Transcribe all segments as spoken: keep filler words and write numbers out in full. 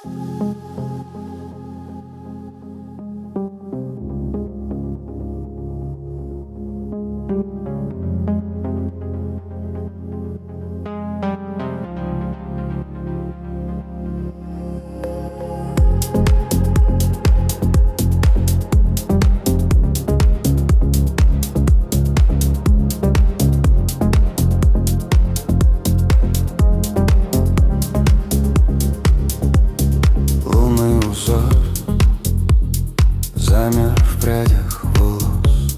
Замер в прядях волос.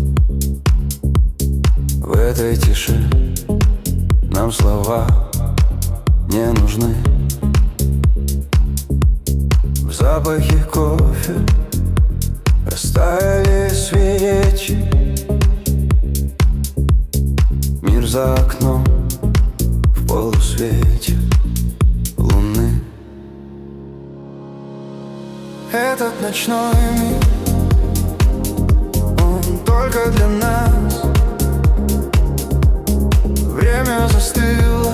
В этой тиши нам слова не нужны. В запахе кофе растаяли свечи. Мир за окном в полусвете луны. Этот ночной мир, он только для нас. Время застыло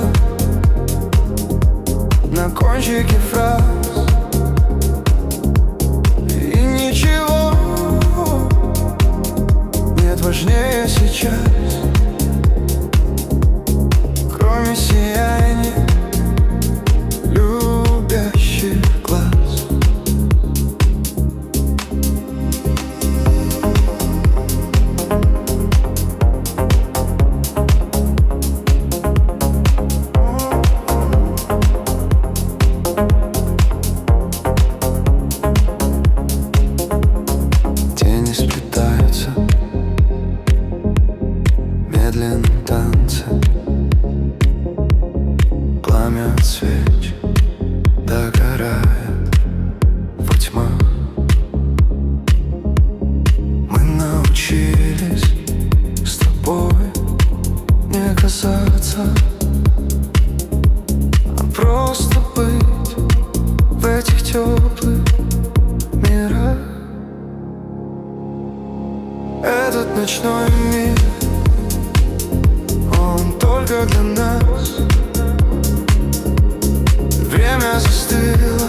на кончике фраз. И ничего нет важнее сейчас, кроме сияния любящих глаз. Медленно танцы, пламя от свеч догорает во тьмах. Мы научились с тобой не касаться, а просто быть в этих теплых мирах. Этот ночной мир, он только для нас. Время застыло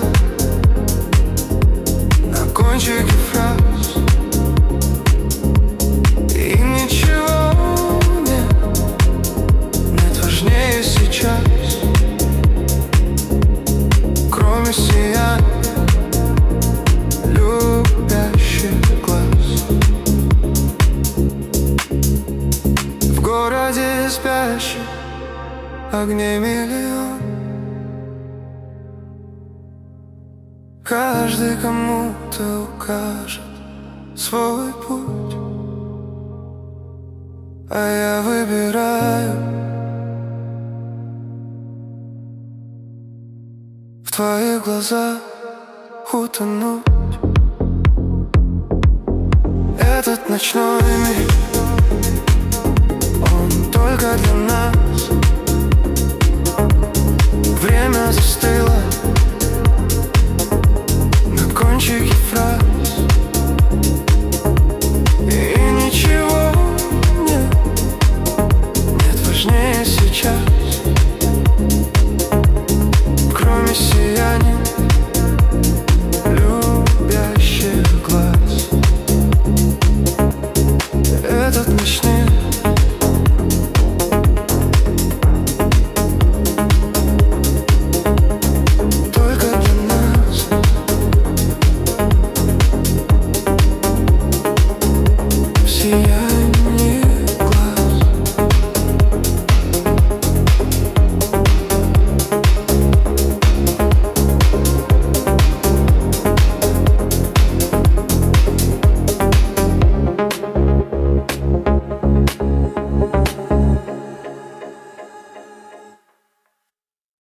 на кончике фраз. И ничего нет, нет важнее сейчас, кроме сияния любящих глаз. В городе спящих огней миллион, каждый кому-то укажет свой путь, а я выбираю в твоих глазах утонуть. Этот ночной мир, он только для нас.